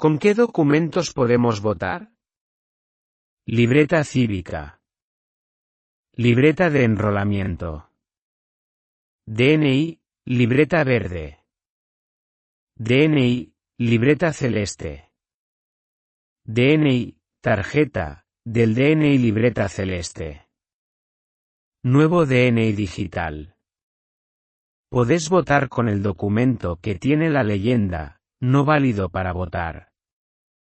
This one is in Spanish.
¿Con qué documentos podemos votar? Libreta cívica. Libreta de enrolamiento. DNI, libreta verde. DNI, libreta celeste. DNI, tarjeta, del DNI libreta celeste. Nuevo DNI digital. Podés votar con el documento que tiene la leyenda, no válido para votar.